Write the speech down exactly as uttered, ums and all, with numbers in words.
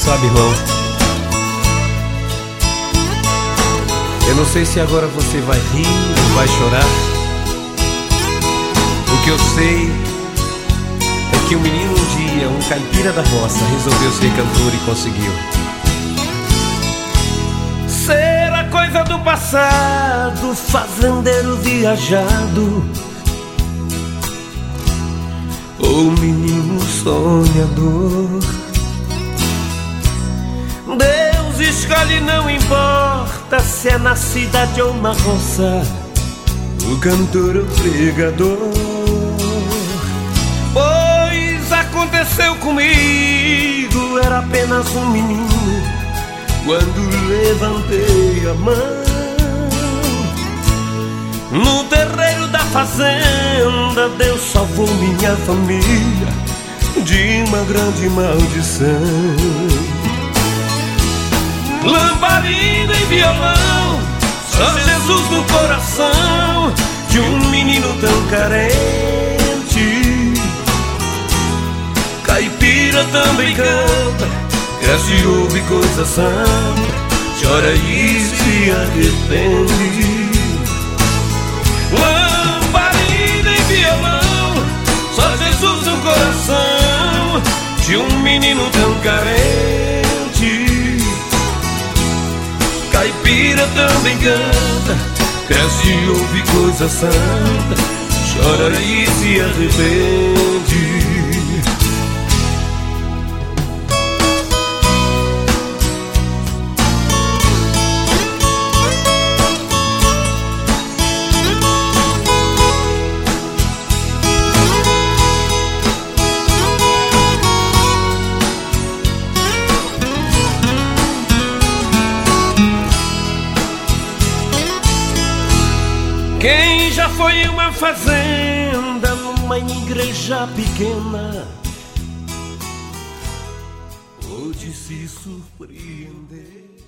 Sabe, irmão, eu não sei se agora você vai rir ou vai chorar. O que eu sei é que um menino um dia, um caipira da roça, resolveu ser cantor e conseguiu. Será coisa do passado, fazendeiro viajado, ou menino sonhador. Deus escolhe, não importa se é na cidade ou na roça, o cantor ou pregador. Pois aconteceu comigo, era apenas um menino quando levantei a mão. No terreiro da fazenda, Deus salvou minha família de uma grande maldição. Lamparina e violão, só Jesus no coração de um menino tão carente. Caipira também canta, cresce e ouve coisa santa, chora e se arrepende. Lamparina e violão, só Jesus no coração de um menino tão carente. Caipira também canta, cresce e ouve coisa santa, chora e se arrepende. Quem já foi em uma fazenda, numa igreja pequena, pode se surpreender.